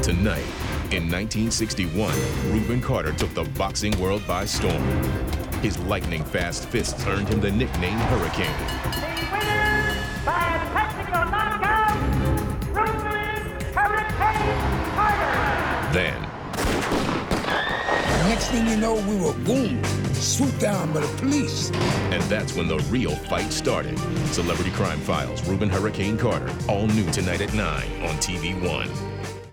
Tonight, in 1961, Reuben Carter took the boxing world by storm. His lightning-fast fists earned him the nickname Hurricane. The winner by technical knockout, Reuben Hurricane Carter. Then, next thing you know, we were boom, swooped down by the police. and that's when the real fight started. Celebrity Crime Files, Reuben Hurricane Carter, all new tonight at 9 on TV One.